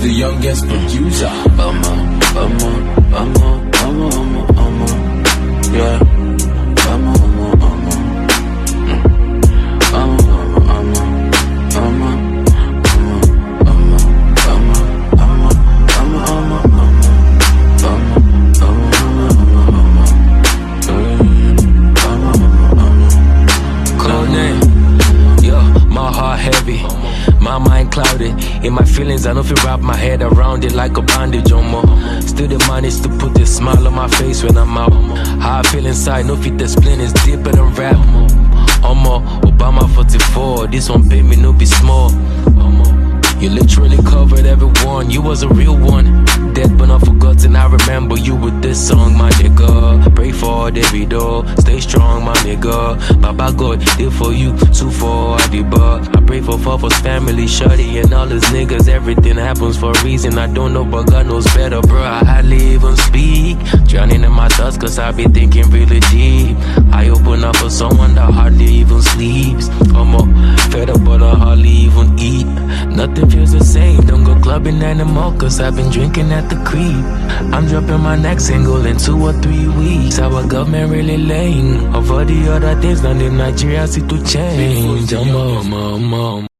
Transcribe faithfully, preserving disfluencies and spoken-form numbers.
the youngest producer. I'm a, I'm a, I'm a, I'm a, I'm a, I'm a, yeah. I'm a, I'm a, I'm a, I'm a, I'm a, I'm a, I'm a, heavy, my mind clouded. In my feelings, I know if you wrap my head around it like a bandage on more. Still the manage to put a smile on my face when I'm out. How I feel inside, no fit explain, it's deeper than rap. Omo, Obama forty-four, this one pay me no be small. You literally covered everyone, you was a real one. Dead but not forgotten, I remember you with this song, my nigga. Pray for Davido, stay strong, my nigga. Baba God did for you, two for Adiba. I pray for Fafa's family, Shorty and all his niggas. Everything happens for a reason, I don't know but God knows better, bro. I hardly even speak, drowning in my thoughts cause I be thinking really deep. I open up for someone that hardly even sleeps. I'm all fed up but I hardly even eat. Nothing feels the same, don't go clubbing anymore cause I've been drinking at the creep. I'm dropping my next single in two or three weeks. Our government really lame. Of all the other things, none in Nigeria see to change. I'm on, I'm on.